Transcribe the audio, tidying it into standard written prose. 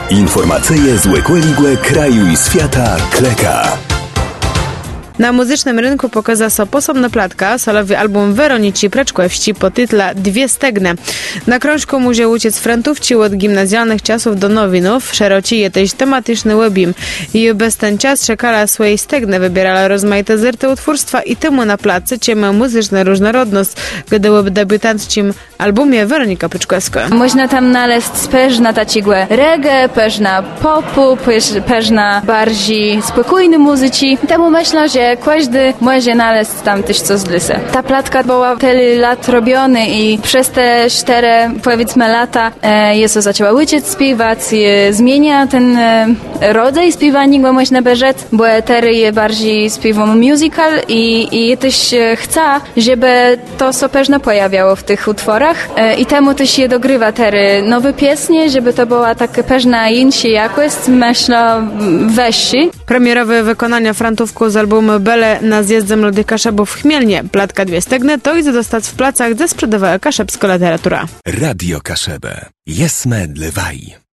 Informacje z łekłe kraju i świata kleka. Na muzycznym rynku pokaza so posobna platka, solowy album Weronici Preczkłewści pod tytla Dwie stegne. Na krążku muzie uciec frentówci od gimnazjalnych czasów do nowinów, szeroci je też tematyczny webim. I bez ten czas czekala swojej stegne, wybierala rozmaite zerty utwórstwa i temu na platce ciemę muzyczna różnorodność, gdy w debiutanckim albumie Weronika Preczkłewska. Można tam naleźć peżna ta cigłę reggae, peżna popu, peżna bardziej spokojny muzyci. Temu myślę, że każdy może naleźć tam też co z lysy. Ta platka była tyle lat robiony i przez te 4, powiedzmy, lata jest zaczęła uczyć śpiewać, zmienia ten rodzaj śpiewania, go można beżeć, bo teraz je bardziej śpiewą musical i też chce, żeby to so peżna pojawiało w tych utworach i temu też je dogrywa teraz nowe pieśni, żeby to była taka peżna inna jakość, myślę, wyższy. Premierowe wykonania frantówku z albumu Bele na zjeździe młodych kaszebów w Chmielnie. Platka Dwie stegne to idzie dostać w placach, gdzie sprzedawała kaszebska literatura. Radio Kaszebę. Jesme dlewaj.